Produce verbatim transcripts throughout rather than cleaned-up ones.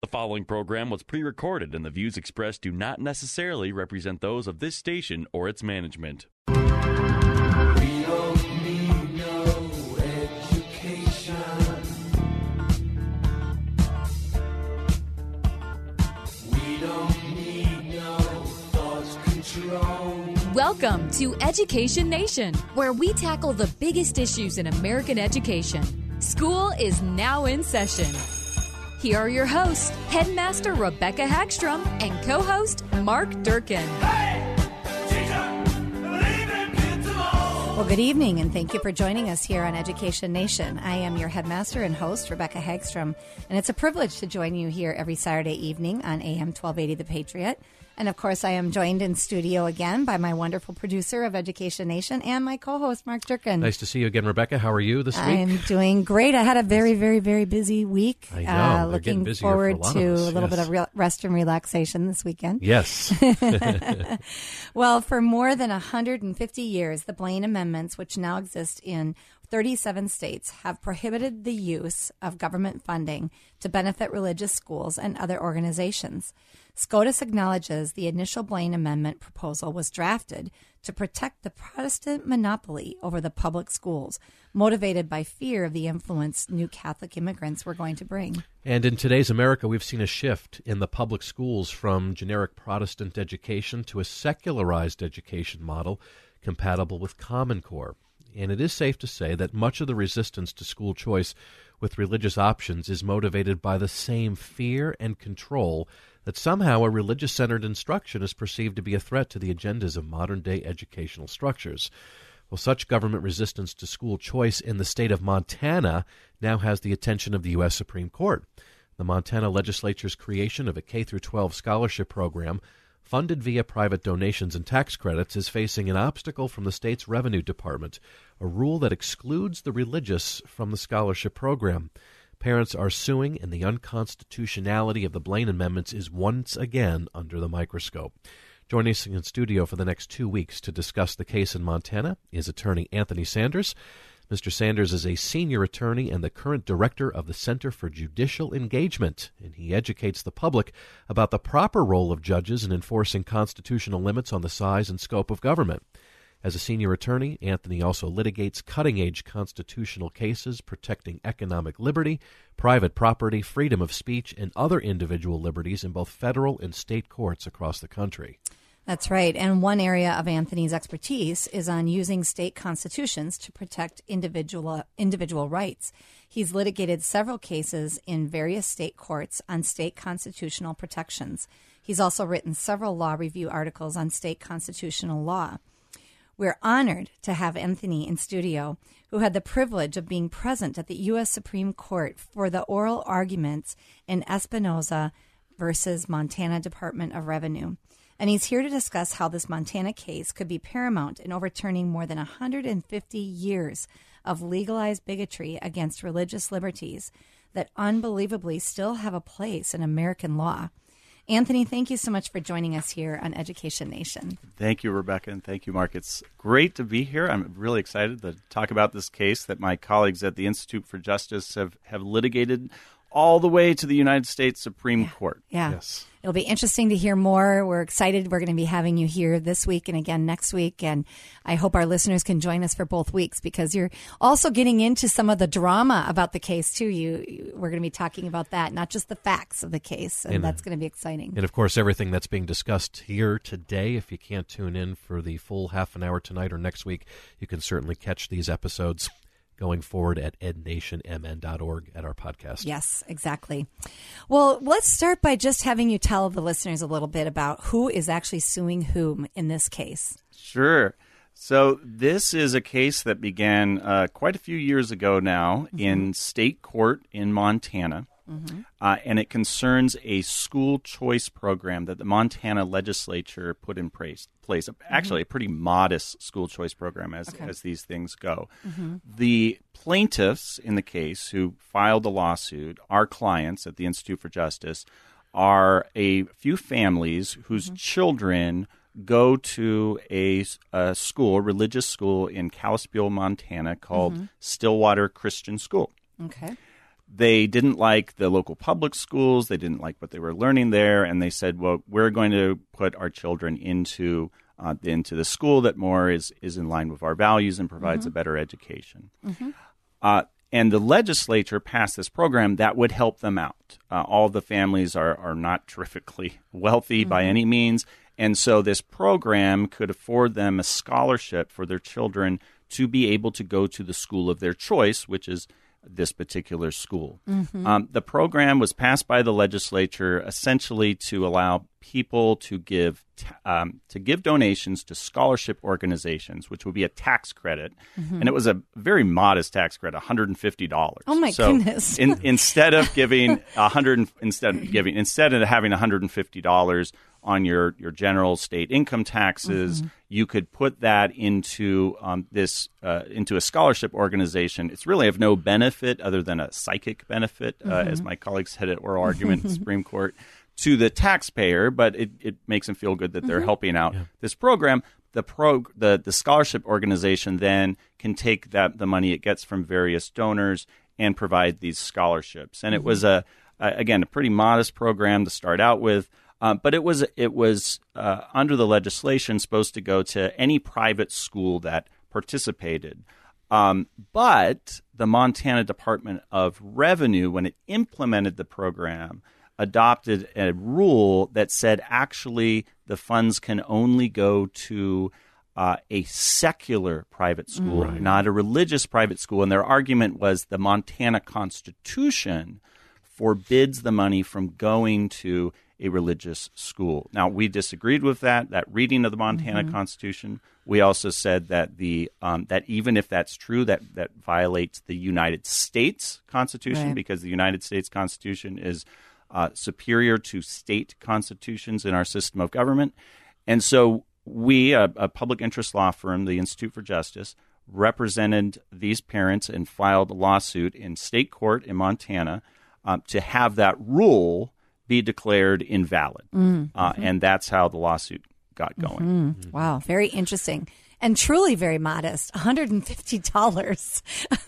The following program was pre-recorded and the views expressed do not necessarily represent those of this station or its management. We don't need no education. We don't need no thought control. Welcome to Education Nation, where we tackle the biggest issues in American education. School is now in session. Here are your hosts, Headmaster Rebecca Hagstrom and co-host Mark Durkin. Hey, teacher, believe in kids alone. Well, good evening, and thank you for joining us here on Education Nation. I am your headmaster and host, Rebecca Hagstrom, and it's a privilege to join you here every Saturday evening on A M twelve eighty The Patriot. And, of course, I am joined in studio again by my wonderful producer of Education Nation and my co-host, Mark Durkin. Nice to see you again, Rebecca. How are you this week? I'm doing great. I had a very, very, very busy week. I know. Uh, They're looking getting busier forward for a lot to of us. a little Yes. bit of re- rest and relaxation this weekend. Yes. Well, for more than one hundred fifty years, the Blaine Amendments, which now exist in thirty-seven states, have prohibited the use of government funding to benefit religious schools and other organizations. SCOTUS acknowledges the initial Blaine Amendment proposal was drafted to protect the Protestant monopoly over the public schools, motivated by fear of the influence new Catholic immigrants were going to bring. And in today's America, we've seen a shift in the public schools from generic Protestant education to a secularized education model compatible with Common Core. And it is safe to say that much of the resistance to school choice with religious options is motivated by the same fear and control that somehow a religious-centered instruction is perceived to be a threat to the agendas of modern-day educational structures. Well, such government resistance to school choice in the state of Montana now has the attention of the U S Supreme Court. The Montana legislature's creation of a K through twelve scholarship program funded via private donations and tax credits is facing an obstacle from the state's revenue department, a rule that excludes the religious from the scholarship program. Parents are suing, and the unconstitutionality of the Blaine Amendments is once again under the microscope. Joining us in studio for the next two weeks to discuss the case in Montana is attorney Anthony Sanders. Mister Sanders is a senior attorney and the current director of the Center for Judicial Engagement, and he educates the public about the proper role of judges in enforcing constitutional limits on the size and scope of government. As a senior attorney, Anthony also litigates cutting-edge constitutional cases protecting economic liberty, private property, freedom of speech, and other individual liberties in both federal and state courts across the country. That's right. And one area of Anthony's expertise is on using state constitutions to protect individual individual rights. He's litigated several cases in various state courts on state constitutional protections. He's also written several law review articles on state constitutional law. We're honored to have Anthony in studio, who had the privilege of being present at the U S Supreme Court for the oral arguments in Espinoza versus Montana Department of Revenue. And he's here to discuss how this Montana case could be paramount in overturning more than one hundred fifty years of legalized bigotry against religious liberties that unbelievably still have a place in American law. Anthony, thank you so much for joining us here on Education Nation. Thank you, Rebecca, and thank you, Mark. It's great to be here. I'm really excited to talk about this case that my colleagues at the Institute for Justice have, have litigated all the way to the United States Supreme Yeah. Court. Yeah. Yes. It'll be interesting to hear more. We're excited. We're going to be having you here this week and again next week. And I hope our listeners can join us for both weeks because you're also getting into some of the drama about the case, too. You, We're going to be talking about that, not just the facts of the case. And, And, that's going to be exciting. And, of course, everything that's being discussed here today, if you can't tune in for the full half an hour tonight or next week, you can certainly catch these episodes going forward at ed nation m n dot org at our podcast. Yes, exactly. Well, let's start by just having you tell the listeners a little bit about who is actually suing whom in this case. Sure. So this is a case that began uh, quite a few years ago now mm-hmm. in state court in Montana. Mm-hmm. Uh, and it concerns a school choice program that the Montana legislature put in place. place. Actually, mm-hmm. a pretty modest school choice program as, okay. as these things go. Mm-hmm. The plaintiffs in the case who filed the lawsuit, our clients at the Institute for Justice, are a few families whose mm-hmm. children go to a, a school, a religious school in Kalispell, Montana called mm-hmm. Stillwater Christian School. Okay. they didn't like the local public schools. They didn't like what they were learning there, and they said, "Well, we're going to put our children into uh, into the school that more is is in line with our values and provides mm-hmm. a better education." Mm-hmm. Uh, and the legislature passed this program that would help them out. Uh, all the families are are not terrifically wealthy mm-hmm. by any means, and so this program could afford them a scholarship for their children to be able to go to the school of their choice, which is this particular school. Mm-hmm. Um, the program was passed by the legislature essentially to allow people to give t- um, to give donations to scholarship organizations, which would be a tax credit, mm-hmm. and it was a very modest tax credit, one hundred fifty dollars. Oh my so goodness! in, instead of giving a hundred, instead of giving instead of having one hundred fifty dollars on your, your general state income taxes, mm-hmm. you could put that into um, this uh, into a scholarship organization. It's really of no benefit other than a psychic benefit, mm-hmm. uh, as my colleague said at oral argument in the Supreme Court, to the taxpayer. But it, it makes them feel good that they're mm-hmm. helping out yeah. this program. The pro the the scholarship organization then can take that the money it gets from various donors and provide these scholarships. And mm-hmm. it was a, a again a pretty modest program to start out with. Um, but it was it was uh, under the legislation supposed to go to any private school that participated. Um, but the Montana Department of Revenue, when it implemented the program, adopted a rule that said actually the funds can only go to uh, a secular private school, right. not a religious private school. And their argument was the Montana Constitution forbids the money from going to a religious school. Now, we disagreed with that, that reading of the Montana mm-hmm. Constitution. We also said that the um, that even if that's true, that, that violates the United States Constitution right. because the United States Constitution is uh, superior to state constitutions in our system of government. And so we, a, a public interest law firm, the Institute for Justice, represented these parents and filed a lawsuit in state court in Montana um, to have that rule be declared invalid. Mm-hmm. Uh, and that's how the lawsuit got going. Mm-hmm. Mm-hmm. Wow, very interesting. And truly very modest, one hundred fifty dollars.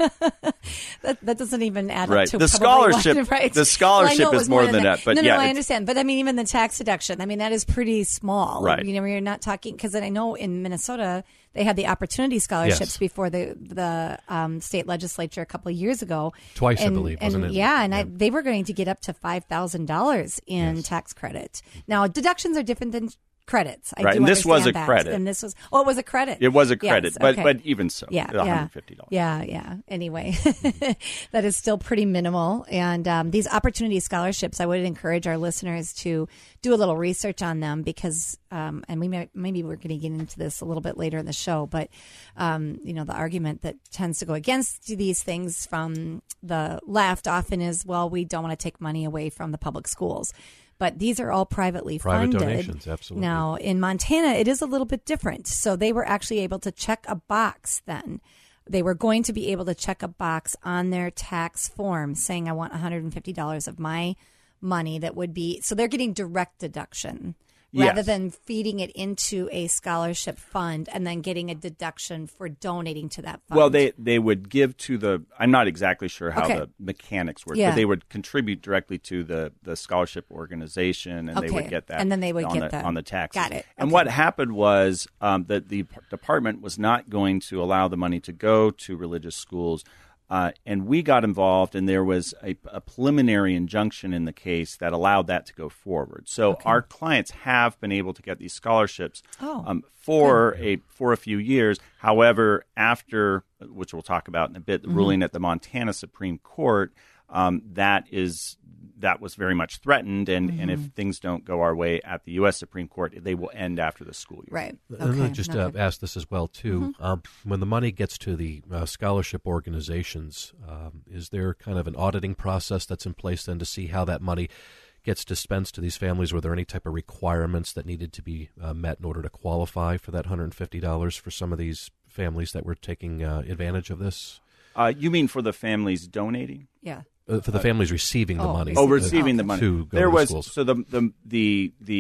that, that doesn't even add right. up to the scholarship. One, right? The scholarship well, is more than that. that. But no, no, yeah, no, I understand. But I mean, even the tax deduction, I mean, that is pretty small. Right. You know, you're not talking, because I know in Minnesota, they had the opportunity scholarships yes. before the the um, state legislature a couple of years ago. Twice, and, I believe, and, wasn't it? Yeah, and yeah. I, they were going to get up to five thousand dollars in yes. tax credit. Now, deductions are different than credits. I right, do and this was a that. credit. And this was, oh, it was a credit. It was a credit, yes, but okay. but even so, yeah, one hundred fifty dollars. Yeah, yeah. Anyway, that is still pretty minimal. And um, these opportunity scholarships, I would encourage our listeners to do a little research on them because, um, and we may, maybe we're going to get into this a little bit later in the show, but um, you know, the argument that tends to go against these things from the left often is, well, we don't want to take money away from the public schools. But these are all privately Private funded. donations, absolutely. Now, in Montana, it is a little bit different. So they were actually able to check a box then. They were going to be able to check a box on their tax form saying, I want one hundred fifty dollars of my money that would be, so they're getting direct deduction. Rather yes. than feeding it into a scholarship fund and then getting a deduction for donating to that fund. Well, they, they would give to the, I'm not exactly sure how okay. the mechanics work, yeah. but they would contribute directly to the, the scholarship organization, and okay. they would get that and then they would on, get the, that. on the taxes. Got it. And okay. what happened was um, that the department was not going to allow the money to go to religious schools. Uh, and we got involved, and there was a, a preliminary injunction in the case that allowed that to go forward. So okay. our clients have been able to get these scholarships oh, um, for a for a few years. However, after, which we'll talk about in a bit, the mm-hmm. ruling at the Montana Supreme Court, um, that is that was very much threatened, and, mm-hmm. and if things don't go our way at the U S Supreme Court, they will end after the school year. Right. Okay. And just to uh, ask this as well, too. Mm-hmm. Um, when the money gets to the uh, scholarship organizations, um, is there kind of an auditing process that's in place then to see how that money gets dispensed to these families? Were there any type of requirements that needed to be uh, met in order to qualify for that one hundred fifty dollars for some of these families that were taking uh, advantage of this? Uh, you mean for the families donating? Yeah. Uh, for the families receiving the oh, money. Oh, receiving uh, the money. To go there to was schools. so the the the the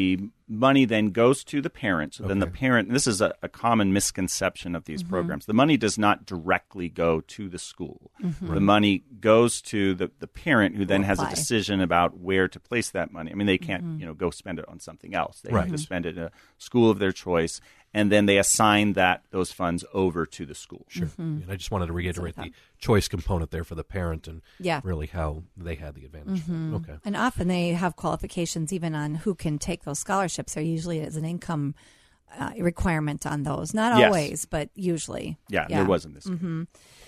money then goes to the parent. So then the Okay. parent, and this is a, a common misconception of these Mm-hmm. programs, the money does not directly go to the school. The money goes to the, the parent, who then Will has a apply. decision about where to place that money. I mean, they can't, Mm-hmm. you know, go spend it on something else. They Right. have to spend it in a school of their choice, and then they assign that those funds over to the school. Sure. And I just wanted to reiterate the choice component there for the parent and Yeah. really how they had the advantage. Okay. And often they have qualifications even on who can take those scholarships. There usually is an income uh, requirement on those. Not Yes. always, but usually. Yeah, there was in this case.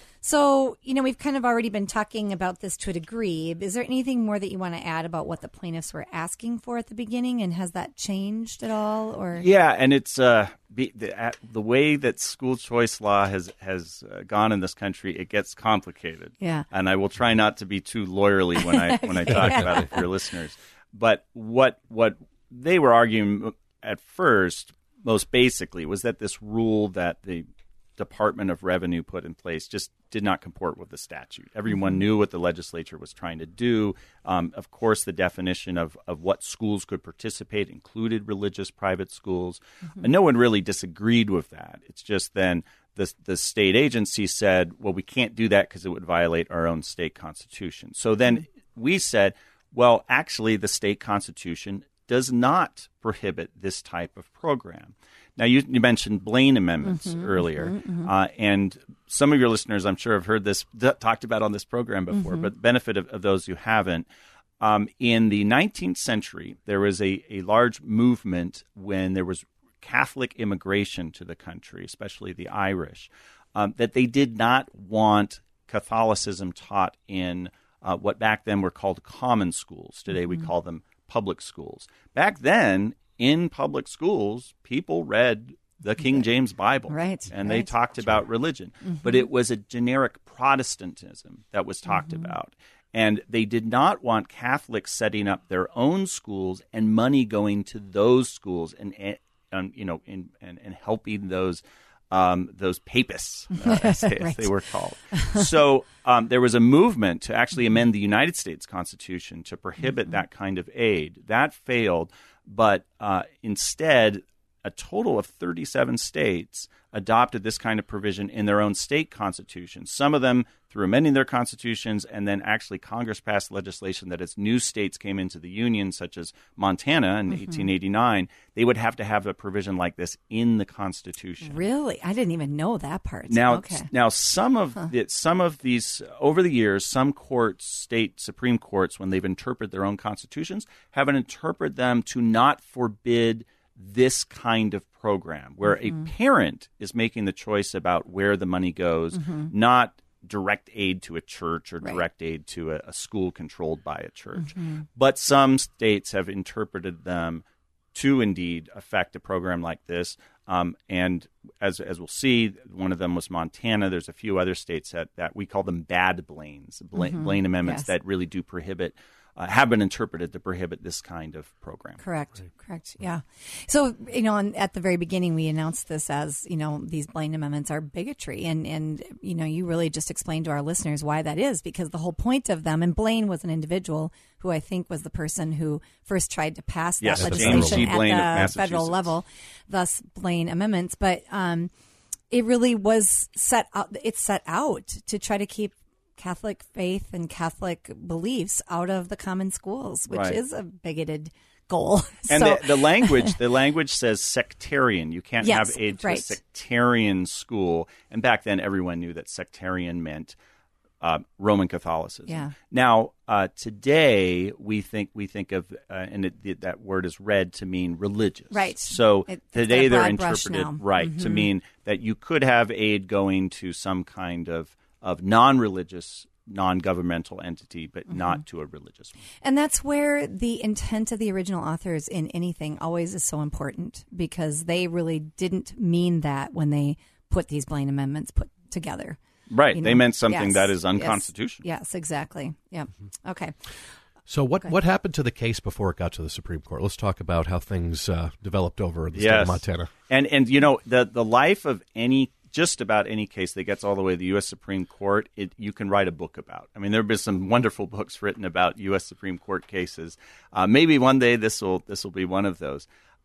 So, you know, we've kind of already been talking about this to a degree. Is there anything more that you want to add about what the plaintiffs were asking for at the beginning, and has that changed at all? Or Yeah, and it's uh, be, the, uh, the way that school choice law has has uh, gone in this country. It gets complicated. Yeah. and I will try not to be too lawyerly when I when I talk about it for your listeners. But what what they were arguing at first, most basically, was that this rule that the Department of Revenue put in place just did not comport with the statute. Everyone knew what the legislature was trying to do. Um, of course, the definition of, of what schools could participate included religious private schools. And no one really disagreed with that. It's just then the, the state agency said, well, we can't do that because it would violate our own state constitution. So then we said, well, actually, the state constitution does not prohibit this type of program. Now, you, you mentioned Blaine amendments Mm-hmm, earlier, Uh, and some of your listeners, I'm sure, have heard this d- talked about on this program before, Mm-hmm. but the benefit of, of those who haven't, um, in the nineteenth century, there was a, a large movement when there was Catholic immigration to the country, especially the Irish, um, that they did not want Catholicism taught in uh, what back then were called common schools. Today we call them public schools. Back then, in public schools, people read the King James Bible. Right, And they right. talked about religion. But it was a generic Protestantism that was talked about. And they did not want Catholics setting up their own schools and money going to those schools and, and, and you know, in, and, and helping those um, those papists, uh, as, they, as Right. they were called. So um, there was a movement to actually amend the United States Constitution to prohibit that kind of aid. That failed, but uh, instead, a total of thirty-seven states adopted this kind of provision in their own state constitutions. Some of them through amending their constitutions, and then actually Congress passed legislation that as new states came into the Union, such as Montana in eighteen eighty-nine, they would have to have a provision like this in the Constitution. really, I didn't even know that part. Now, okay. now some of the, some of these over the years, some courts, state supreme courts, when they've interpreted their own constitutions, have interpreted them to not forbid this kind of program, where a parent is making the choice about where the money goes, not direct aid to a church or Right. direct aid to a, a school controlled by a church. But some states have interpreted them to indeed affect a program like this. Um, and as as we'll see, one of them was Montana. There's a few other states that, that we call them bad Blaines, Blaine, Blaine amendments Yes. that really do prohibit, uh, have been interpreted to prohibit this kind of program. Correct. Correct. Yeah. So, you know, and at the very beginning, we announced this as, you know, these Blaine amendments are bigotry. And, and, you know, you really just explained to our listeners why that is, because the whole point of them, and Blaine was an individual who I think was the person who first tried to pass that Yes, James legislation G. Blaine of at the federal Massachusetts. level, thus Blaine amendments. But um, it really was set out, it's set out to try to keep Catholic faith and Catholic beliefs out of the common schools, which Right. is a bigoted goal. And so, the, the language, the language says sectarian. You can't Yes, have aid to right. a sectarian school. And back then, everyone knew that sectarian meant uh, Roman Catholicism. Yeah. Now, uh, today we think we think of, uh, and it, that word is read to mean religious. Right. So It- it's today got a they're broad brush interpreted now. Mm-hmm. right to mean that you could have aid going to some kind of of non-religious, non-governmental entity, but Mm-hmm. not to a religious one. and that's where the intent of the original authors in anything always is so important, because they really didn't mean that when they put these Blaine amendments put together. Right. You They know? meant something Yes, that is yes, unconstitutional. Yes, exactly. Yeah. Okay. So what, what happened to the case before it got to the Supreme Court? Let's talk about how things uh, developed over in the state of Montana. And and you know the the life of any just about any case that gets all the way to the U S Supreme Court, it you can write a book about. I mean, there have been some wonderful books written about U S Supreme Court cases. Uh, maybe one day this will this will be one of those.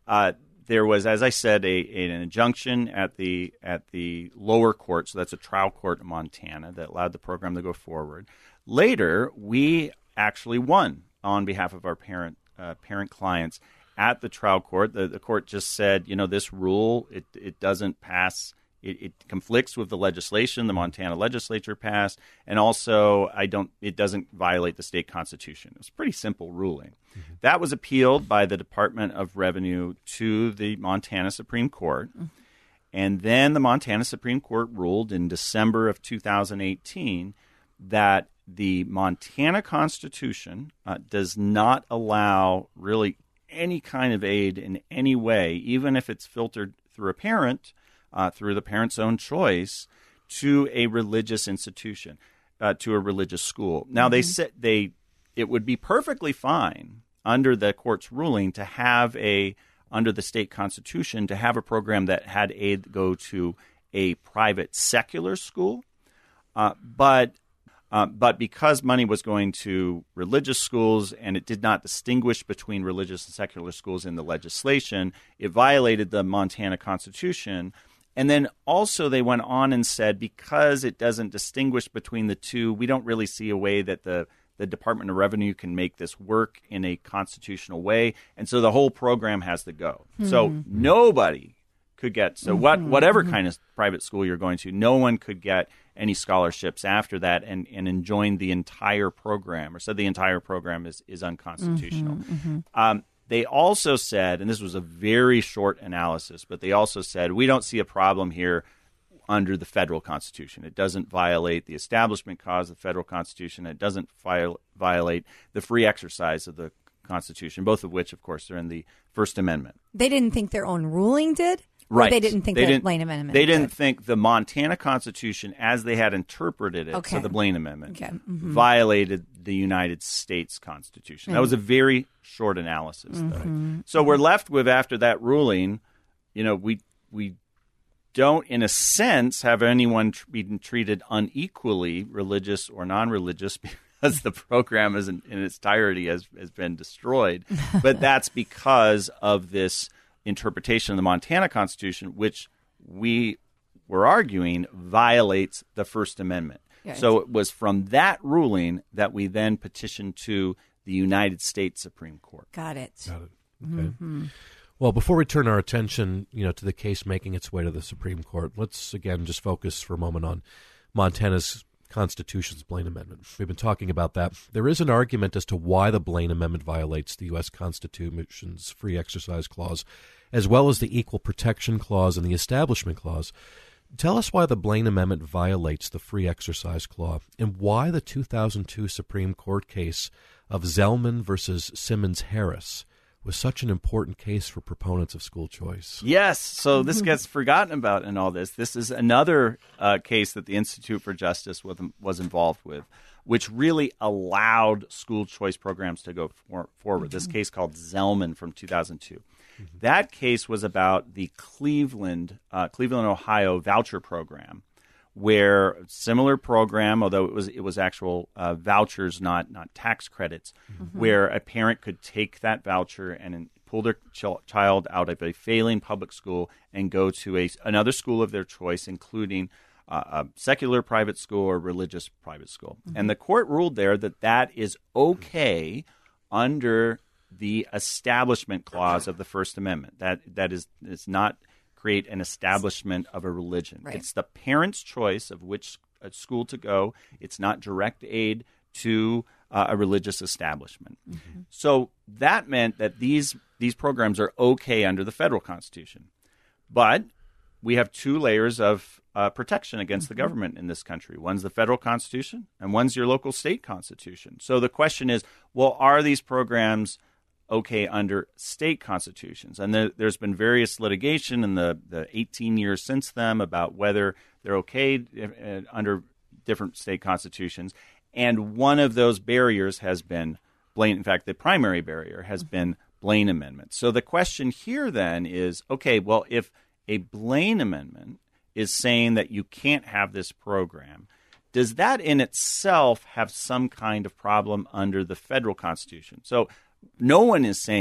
uh, there was, as I said, a, an injunction at the at the lower court, so that's a trial court in Montana, that allowed the program to go forward. Later, we actually won on behalf of our parent uh, parent clients at the trial court. The, the court just said, you know, this rule, it, it doesn't pass. It, it conflicts with the legislation the Montana legislature passed, and also I don't. It doesn't violate the state constitution. It was a pretty simple ruling. Mm-hmm. That was appealed by the Department of Revenue to the Montana Supreme Court, mm-hmm. and then the Montana Supreme Court ruled in December of two thousand eighteen that the Montana Constitution uh, does not allow really any kind of aid in any way, even if it's filtered through a parent. Uh, through the parent's own choice, to a religious institution, uh, to a religious school. Now, mm-hmm. they said they it would be perfectly fine under the court's ruling to have a under the state constitution to have a program that had aid go to a private secular school, uh, but uh, but because money was going to religious schools and it did not distinguish between religious and secular schools in the legislation, it violated the Montana Constitution. And then also they went on and said, because it doesn't distinguish between the two, we don't really see a way that the, the Department of Revenue can make this work in a constitutional way. And so the whole program has to go. Mm-hmm. So nobody could get, so what mm-hmm. whatever mm-hmm. kind of private school you're going to, no one could get any scholarships after that and, and enjoin the entire program, or said the entire program is, is unconstitutional. Mm-hmm. Mm-hmm. Um, They also said, and this was a very short analysis, but they also said, we don't see a problem here under the federal Constitution. It doesn't violate the Establishment Clause of the federal Constitution. It doesn't viol- violate the free exercise of the Constitution, both of which, of course, are in the First Amendment. They didn't think their own ruling did? Right. Or they didn't think they the didn't, Blaine Amendment They didn't did? think the Montana Constitution, as they had interpreted it, okay. so the Blaine Amendment, okay. mm-hmm. violated the United States Constitution. Mm-hmm. That was a very short analysis, mm-hmm. though. So we're left with, after that ruling, you know, we we don't, in a sense, have anyone tr- being treated unequally, religious or non-religious, because the program is in, in its entirety has, has been destroyed. But that's because of this interpretation of the Montana Constitution, which we were arguing violates the First Amendment. Yeah, so it was from that ruling that we then petitioned to the United States Supreme Court. Got it. Got it. Okay. Mm-hmm. Well, before we turn our attention, you know, to the case making its way to the Supreme Court, let's again just focus for a moment on Montana's Constitution's Blaine Amendment. We've been talking about that. There is an argument as to why the Blaine Amendment violates the U S Constitution's Free Exercise Clause, as well as the Equal Protection Clause and the Establishment Clause. Tell us why the Blaine Amendment violates the Free Exercise Clause, and why the two thousand two Supreme Court case of Zellman versus Simmons-Harris was such an important case for proponents of school choice. Yes, so this gets forgotten about in all this. This is another uh, case that the Institute for Justice was, was involved with, which really allowed school choice programs to go for, forward. Mm-hmm. This case called Zellman from two thousand two. Mm-hmm. That case was about the Cleveland, uh, Cleveland, Ohio voucher program, where similar program, although it was it was actual uh, vouchers, not not tax credits, mm-hmm. where a parent could take that voucher and pull their ch- child out of a failing public school and go to a another school of their choice, including uh, a secular private school or religious private school. Mm-hmm. And the court ruled there that that is okay under the Establishment Clause of the First Amendment. That that is is not create an establishment of a religion. Right. It's the parent's choice of which school to go. It's not direct aid to uh, a religious establishment. Mm-hmm. So that meant that these these programs are okay under the federal Constitution. But we have two layers of uh, protection against mm-hmm. the government in this country. One's the federal Constitution, and one's your local state constitution. So the question is, well, are these programs okay under state constitutions? And there, there's been various litigation in the, the eighteen years since then about whether they're okay uh, under different state constitutions. And one of those barriers has been Blaine. In fact, the primary barrier has been Blaine Amendment. So the question here then is, okay, well, if a Blaine Amendment is saying that you can't have this program, does that in itself have some kind of problem under the federal Constitution? So no one is saying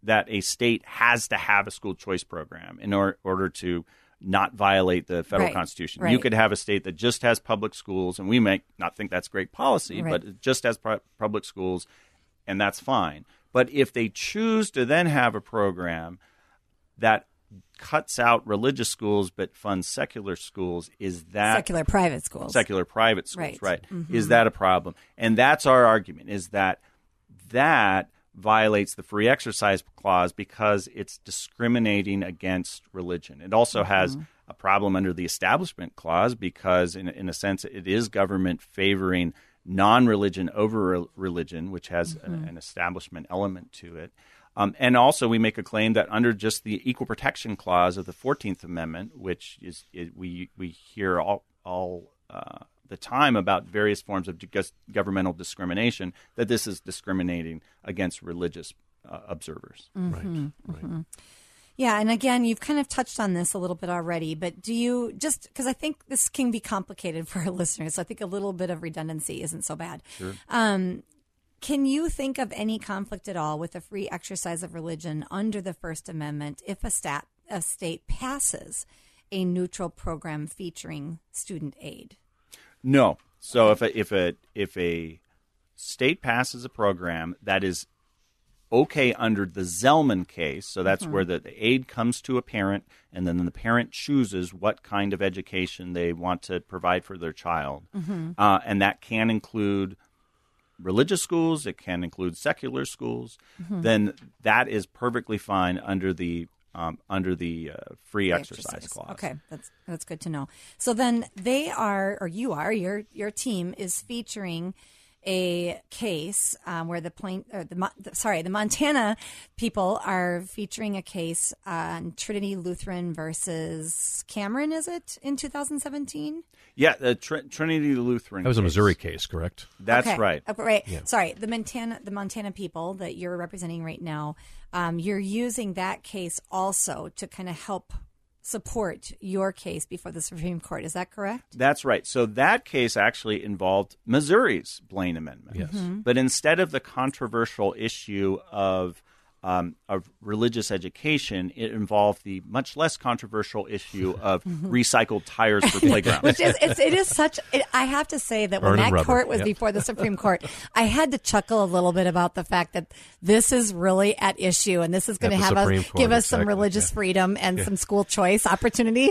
that a state has to have a school choice program in or, order to not violate the federal Right, constitution. right. You could have a state that just has public schools, and we may not think that's great policy, Right. but it just has pu- public schools, and that's fine. But if they choose to then have a program that cuts out religious schools but funds secular schools, is that Secular private schools. secular private schools, Right. right? Mm-hmm. Is that a problem? And that's our argument, is that that violates the free exercise clause because it's discriminating against religion. It also Mm-hmm. has a problem under the establishment clause because, in, in a sense, it is government favoring non-religion over re- religion, which has Mm-hmm. a, an establishment element to it. Um, and also, we make a claim that under just the equal protection clause of the fourteenth Amendment, which is it, we we hear all all uh, the time about various forms of just governmental discrimination, that this is discriminating against religious uh, observers. Mm-hmm. Right. Right. Yeah, and again, you've kind of touched on this a little bit already, but do you just because I think this can be complicated for our listeners, so I think a little bit of redundancy isn't so bad. Sure. Um, can you think of any conflict at all with the free exercise of religion under the First Amendment if a stat a state passes a neutral program featuring student aid? No. So if a, if a if a state passes a program that is okay under the Zellman case, so that's where the, the aid comes to a parent, and then the parent chooses what kind of education they want to provide for their child, uh, and that can include religious schools, it can include secular schools, then that is perfectly fine under the um, under the uh, free exercise, clause. Okay, that's that's good to know. So then they are, or you are, your your team is featuring a case um, where the plain, or the, Mo- the sorry, the Montana people are featuring a case on Trinity Lutheran versus Cameron. Is it in two thousand seventeen? Yeah, the Tr- Trinity Lutheran. That was a case. Missouri case, correct? That's Okay. right. Uh, right. Sorry, the Montana the Montana people that you're representing right now, um, you're using that case also to kind of help support your case before the Supreme Court. Is that correct? That's right. So that case actually involved Missouri's Blaine Amendment. Yes. Mm-hmm. But instead of the controversial issue of um, of religious education, it involved the much less controversial issue of recycled tires for playgrounds. Which is it's, it is such. It, I have to say that when Burning that rubber, court was yep. before the Supreme Court, I had to chuckle a little bit about the fact that this is really at issue, and this is going to At the have Supreme us Court, give us some exactly, religious yeah. freedom and some school choice opportunity.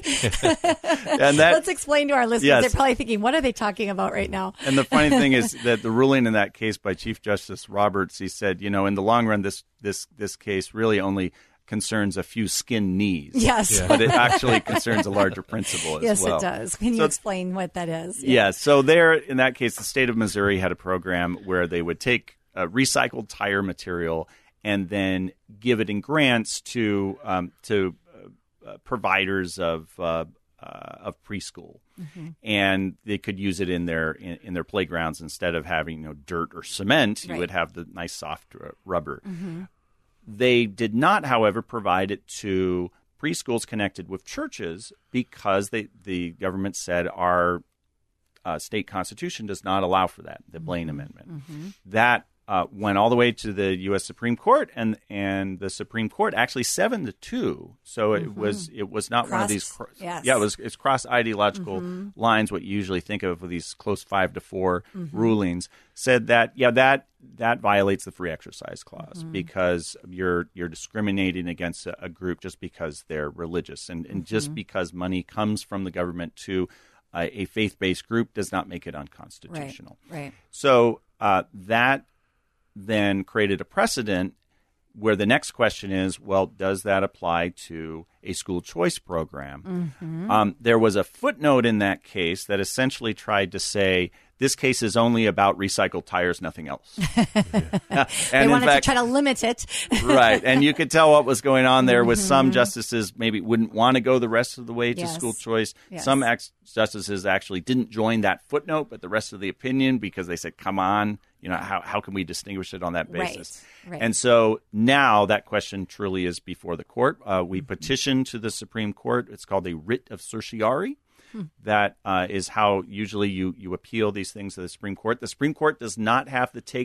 and that, Let's explain to our listeners. Yes. They're probably thinking, "What are they talking about right now?" And the funny thing is that the ruling in that case by Chief Justice Roberts, he said, you know, in the long run, this this this case really only concerns a few skinned knees. Yes. Yeah. But it actually concerns a larger principle as Yes, well. it does. Can you So- explain what that is? Yeah. So there, in that case, the state of Missouri had a program where they would take uh, recycled tire material and then give it in grants to um, to uh, uh, providers of uh, uh, of preschool, Mm-hmm. and they could use it in their in, in their playgrounds instead of having you know dirt or cement. You Right. would have the nice soft uh, rubber. Mm-hmm. They did not, however, provide it to preschools connected with churches because they, the government said our uh, state constitution does not allow for that, the Blaine Amendment. Mm-hmm. That uh, went all the way to the U S Supreme Court, and and the Supreme Court actually seven to two. So it was it was not one of these. Crossed- Cro- yes. Yeah, it was it's cross ideological Mm-hmm. lines. What you usually think of with these close five to four rulings said that yeah that that violates the free exercise clause Mm-hmm. because you're you're discriminating against a, a group just because they're religious, and and Mm-hmm. just because money comes from the government to uh, a faith-based group does not make it unconstitutional. Right. So uh, that then created a precedent where the next question is, well, does that apply to a school choice program? Mm-hmm. Um, there was a footnote in that case that essentially tried to say this case is only about recycled tires, nothing else. and They in wanted fact, to try to limit it. right. And you could tell what was going on there with some Mm-hmm. justices maybe wouldn't want to go the rest of the way to Yes. school choice. Yes. Some ex- justices actually didn't join that footnote, but the rest of the opinion because they said, come on, you know, how, how can we distinguish it on that Right, basis? right. And so now that question truly is before the court. Uh, we petitioned to the Supreme Court. It's called a writ of certiorari. That uh, is how usually you, you appeal these things to the Supreme Court. The Supreme Court does not have to take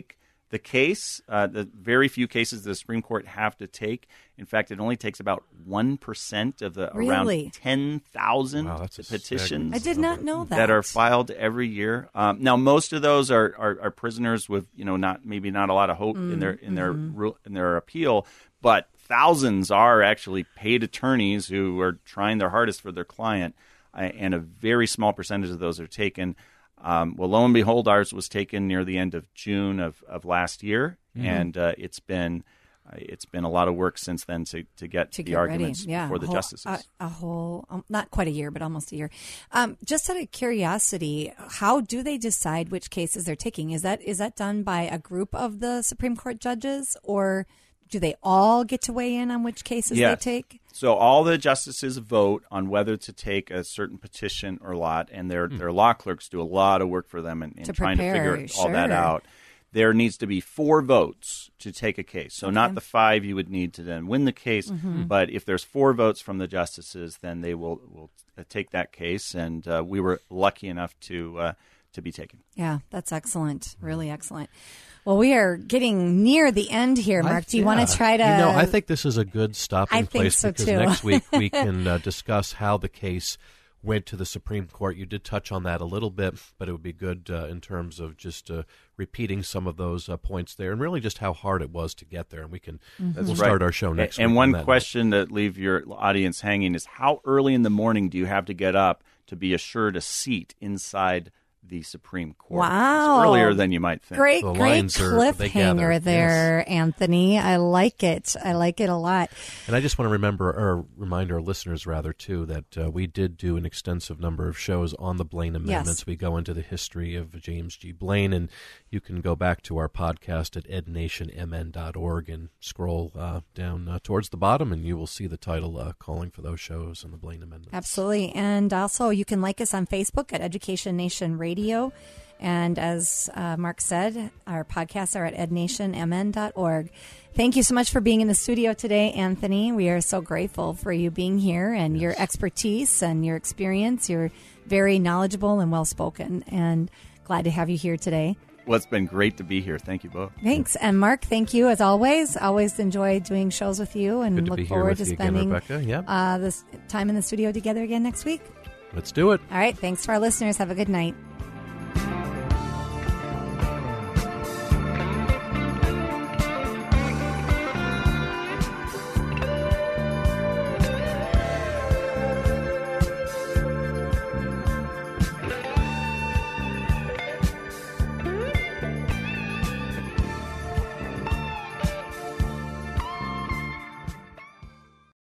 The case, uh, the very few cases the Supreme Court have to take, in fact, it only takes about one percent of the Really? around ten thousand Wow, that's a petitions I did not know that. that are filed every year. Um, now, most of those are, are, are prisoners with, you know, not maybe not a lot of hope in their in their ru- in their appeal, but thousands are actually paid attorneys who are trying their hardest for their client, uh, and a very small percentage of those are taken. Um, well, lo and behold, ours was taken near the end of June of, of last year, Mm-hmm. and uh, it's been uh, it's been a lot of work since then to, to get to the get arguments ready. Yeah, before a the whole, justices. A, a whole, um, not quite a year, but almost a year. Um, just out of curiosity, how do they decide which cases they're taking? Is that is that done by a group of the Supreme Court judges, or do they all get to weigh in on which cases Yes. they take? So all the justices vote on whether to take a certain petition or lot, and their their law clerks do a lot of work for them in, in To trying prepare, to figure all that sure. out. There needs to be four votes to take a case. So not the five you would need to then win the case, Mm-hmm. but if there's four votes from the justices, then they will will uh, take that case. And uh, we were lucky enough to uh, to be taken. Yeah, that's excellent. Really excellent. Well, we are getting near the end here, Mark. Do you Yeah. want to try to? You know, I think this is a good stopping I think place so, because too. next week we can uh, discuss how the case went to the Supreme Court. You did touch on that a little bit, but it would be good uh, in terms of just uh, repeating some of those uh, points there, and really just how hard it was to get there. And we can Mm-hmm. we'll start our show next And, and week. one on that question to leave your audience hanging is: how early in the morning do you have to get up to be assured a seat inside the Supreme Court? Wow. It's earlier than you might think. Great, The great lines are- they gather, cliffhanger there, Anthony. I like it. I like it a lot. And I just want to remember, or remind our listeners rather, too, that uh, we did do an extensive number of shows on the Blaine Amendments. Yes. We go into the history of James G. Blaine, and you can go back to our podcast at ed nation m n dot org and scroll uh, down uh, towards the bottom, and you will see the title uh, calling for those shows on the Blaine Amendments. Absolutely. And also, you can like us on Facebook at Education Nation Radio. And as uh, Mark said, our podcasts are at ed nation m n dot org. Thank you so much for being in the studio today, Anthony. We are so grateful for you being here and Yes. your expertise and your experience. You're very knowledgeable and well-spoken, and glad to have you here today. Well, it's been great to be here. Thank you both. Thanks. And Mark, thank you as always. Always enjoy doing shows with you, and Good to look be here forward with to you again, spending Rebecca. Yeah. uh, this time in the studio together again next week. Let's do it. All right. Thanks to our listeners. Have a good night.